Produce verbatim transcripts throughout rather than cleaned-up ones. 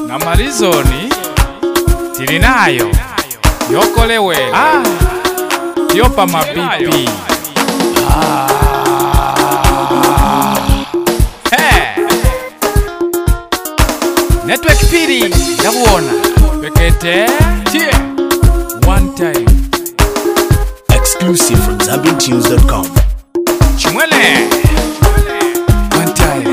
na Marizoni tilinayo yokolewe ah yopa mabibi ah hey network piri ndabuona bekete tie one time exclusive from Zambian Tunes dot com. Chimwele one time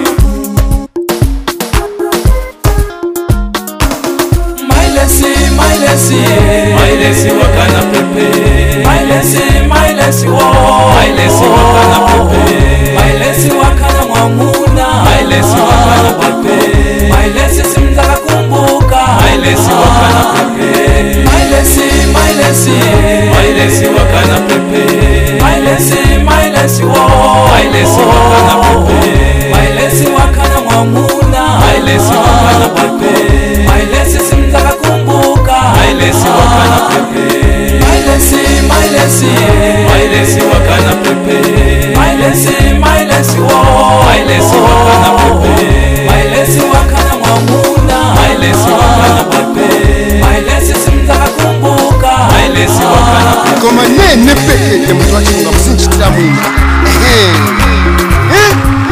Mailesi, Mailesi, Mailesi wakana pepe. Mailesi, Mailesi wo. Mailesi wakana pepe. Mailesi wakana mwamuna. Mailesi wakana pepe. Mailesi simtaka kumbuka. Mailesi wakana pepe. Mailesi, Mailesi, Mailesi wakana pepe. Mailesi, Mailesi wo. Mailesi wakana pepe. Mailesi wakana mwamuna. Mailesi wakana pepe. Mailesi simtaka kumbuka. Mailesi wakana pepe. Mailesi, Mailesi, Mailesi wakana pepe. Mailesi, Mailesi wo. Mailesi wakana pepe. Mailesi wakana mwamuna. Mailesi wakana pepe. Mailesi simtaka kumbuka. Mailesi wakana pepe. Koma nene peke mtu wachunga msinchitira mwini ehe eh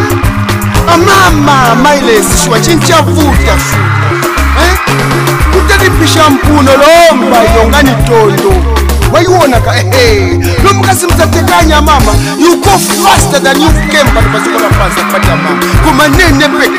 amama Mailesi shwa chincha vuta eh kutadipisha mpuno lomba yongani tondo waiona ka ehe lomukasi mtatekanya mama you go faster than you came but basikola pasa pata mama koma nene peke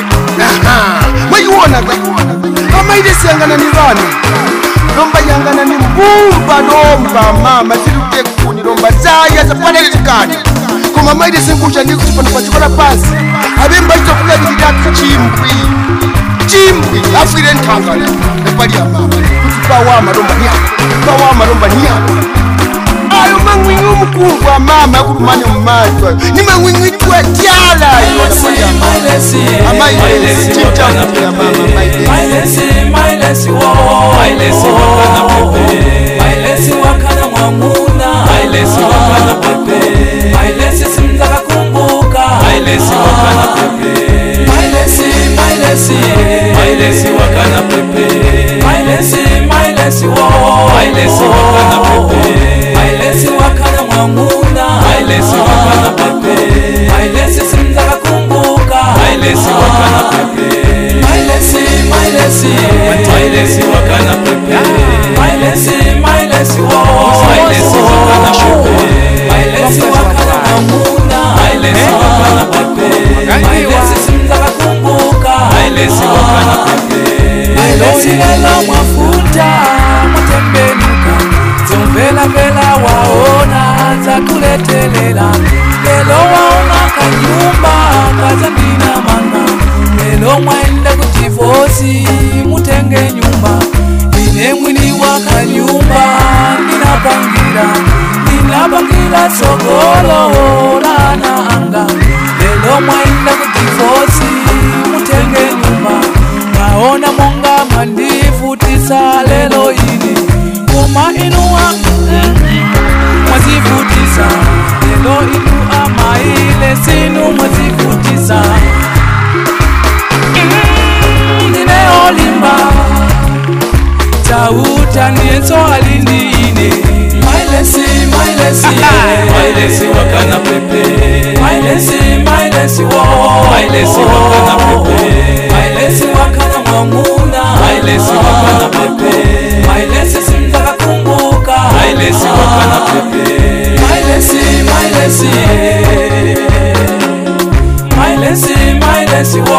aha waiona ka Mailesi yangana ni rani lomba yangana ni mbumba lomba mama zilute kuni lomba zaya zapana ilikani kuma Mailesi nguja ndi kutipana pachikola pasi abemba ito kula dilidatu chimbwi chimbwi afire ntangale nepali ya mama kutipa wama lomba niya kutipa wama lomba niya ayo mangwingi umukungu wa mama kurumani umatwa ni mangwingi tuwa tiala Mailesi, Mailesi wakana pepe. Mailesi, Mailesi wo. Mailesi wakana pepe. Mailesi wakana mwamuna. Mailesi wakana pepe. Mailesi simtaka kumbuka. Mailesi wakana pepe. Mailesi, Mailesi, Mailesi wakana pepe. Mailesi, Mailesi wo. Mailesi wakana pepe. Mailesi wakana mwamuna. Mailesi wakana pepe. Mailesi simtaka kumbuka. Mailesi wakana pepe. Mailesi, Mailesi, Mailesi wakana pepe. Mailesi, Mailesi wo. Mailesi wakana pepe. Mailesi wakana mwamuna. Mailesi wakana pepe. Mailesi simtaka kumbuka. Mailesi wakana pepe. Mailesi lelo mwafuta mwatembenuka zomvela vela waona za kuletelela lelo waona kanyumba kazandina manga lelo mwaenda kutivosi mutenge nyumba ine mwini wa kanyumba ninapangira ninapangira sogolo lana anga lelo mwaenda kutivosi mutenge nyumba naona monga mandivutisa lelo ini kuma inua mwazivutisa lelo inua Mailesi nu mwazivutisa nineolimba tauta nienso alindine Mailesi, Mailesi, Mailesi wakana pepe. Mailesi, Mailesi wo. Mailesi wakana pepe. Mailesi wakana mwamuna. Mailesi wakana pepe. Mailesi simtaka kumbuka. Mailesi wakana pepe. Mailesi, Mailesi, Mailesi, Mailesi wo.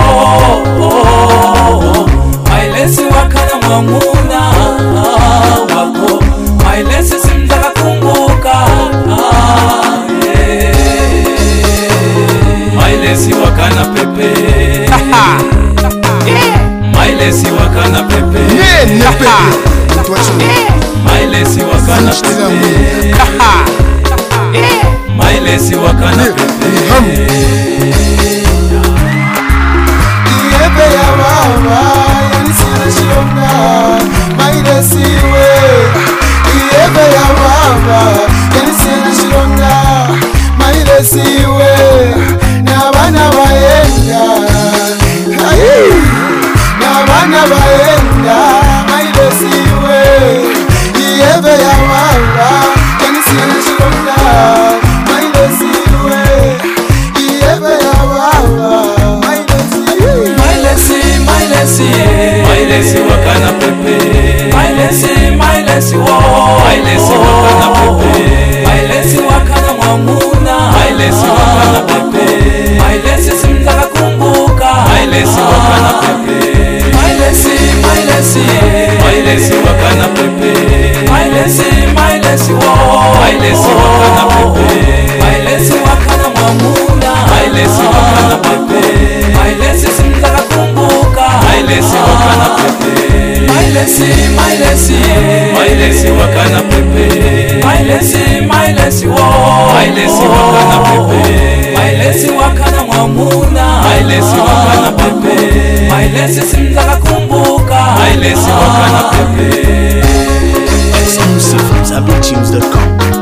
Mailesi wakana mwamuna wako. Mailesi simtaka kumbuka. Mailesi wakana pepe. Mailesi wakana pepe. nene peke mtu wachunga Mailesi wakana msinchitira pepe. mwini Mailesi wakana pepe. Iebe ya baba yanisira shilonga Mailesi we Iebe ya baba yanisira shilonga Mailesi we na bana baenda na bana baenda Mailesi wakana pepe. Mailesi, mailesi wo. Mailesi wakana pepe. Mailesi wakana mwamuna. Mailesi wakana pepe. Mailesi simtaka kumbuka. Mailesi wakana pepe. Mailesi, mailesi. Mailesi wakana pepe. Mailesi, mailesi wo. Mailesi wakana pepe. Mailesi wakana mwamuna. Mailesi wakana pepe. Mailesi simtaka kumbuka. Mailesi wakana pepe. Mailesi, mailesi. Mailesi wakana pepe. Mailesi, mailesi wo. Mailesi wakana pepe. Mailesi wakana mwamuna. Mailesi wakana pepe. Mailesi simtaka kumbuka. Mailesi wakana pepe. Exclusive from Zambian Tunes dot com.